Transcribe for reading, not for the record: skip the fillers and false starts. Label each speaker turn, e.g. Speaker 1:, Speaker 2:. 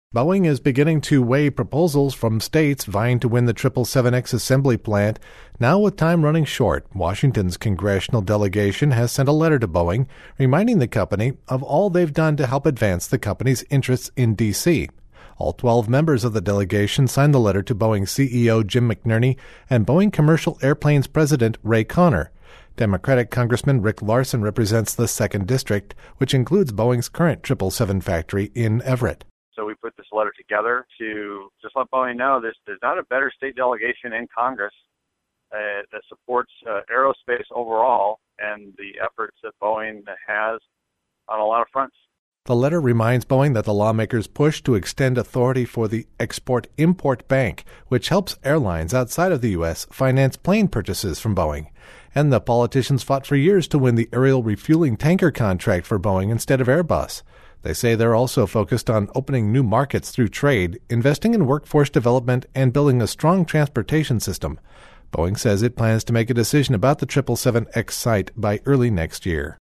Speaker 1: Boeing is beginning to weigh proposals from states vying to win the 777X assembly plant. Now, with time running short, Washington's congressional delegation has sent a letter to Boeing reminding the company of all they've done to help advance the company's interests in D.C. All 12 members of the delegation signed the letter to Boeing CEO Jim McNerney and Boeing Commercial Airplanes President Ray Conner. Democratic Congressman Rick Larsen represents the 2nd District, which includes Boeing's current 777 factory in Everett.
Speaker 2: So we put this letter together to just let Boeing know there's not a better state delegation in Congress that supports aerospace overall and the efforts that Boeing has on a lot of fronts.
Speaker 1: The letter reminds Boeing that the lawmakers pushed to extend authority for the Export-Import Bank, which helps airlines outside of the U.S. finance plane purchases from Boeing. And the politicians fought for years to win the aerial refueling tanker contract for Boeing instead of Airbus. They say they're also focused on opening new markets through trade, investing in workforce development, and building a strong transportation system. Boeing says it plans to make a decision about the 777X site by early next year.